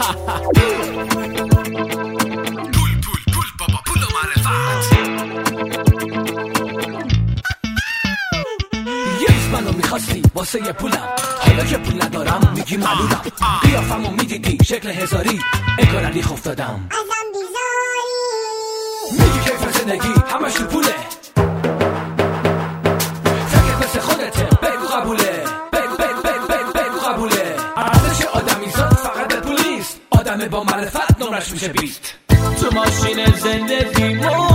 پول بابا، پول و معرفت. یه روز منو میخواستی واسه یه پولم، حالا که پول ندارم میگی معلولم. قیافمو میدیدی شکل هزاری، انگار علی خوف دادم ازم بیزاری. میگی کیف زندگی همش تو پوله، فکر مثل خودته بگو قبوله، بگو قبوله. ارزش آدمی زاد فقط به پول نیست، آدم با معرفت نمرش میشه 20. تو ماشین زندگیمو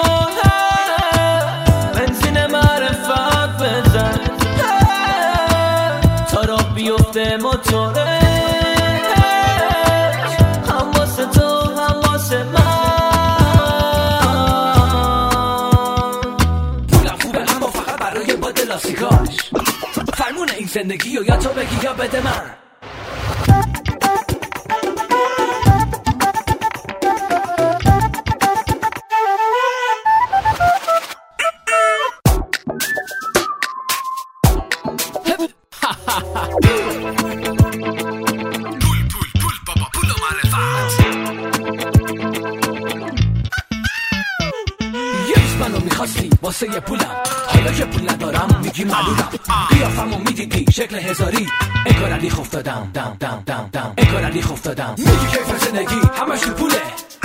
بنزین معرفت بزن تا راه بیفته موتورش، هم واسه تو هم واسه من. پولم خوبه اما فقط برای باد لاستیکاش، فرمون این زندگی رو یا تو بگی یا بده من. پول بابا، پول و معرفت. یه روز منو میخواستی واسه یه پولم، حالا که پول ندارم میگی معلولم. قیافمو میدیدی شکل هزاری، انگار علی خوف دادم انگار علی خوف دادم. میگی کیف زندگی همش تو پوله،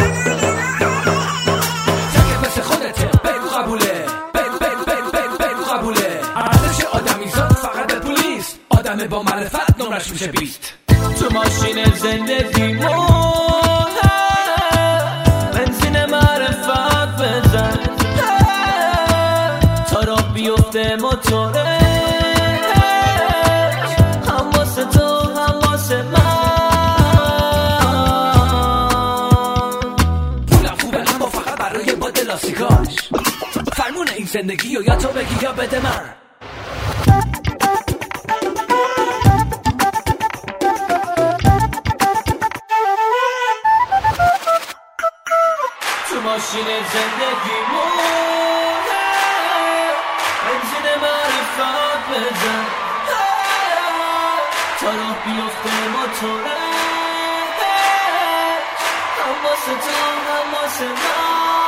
فکر مثل خودته بگو قبوله، بگو قبوله. ارزش آدمی زاد فقط به پول نیست، آدم با معرفت نمرش میشه 20. تو ماشین زندگیمو بنزین معرفت بزن تا راه بیفته موتورش، هم واسه تو هم واسه من. پولم خوبه اما فقط برای باد لاستیکاش، فرمون این زندگی رو یا تو بگی یا بده من. تو ماشین زندگیمو بنزین معرفت بزن تا راه بیفته موتورش، هم واسه تو هم واسه من.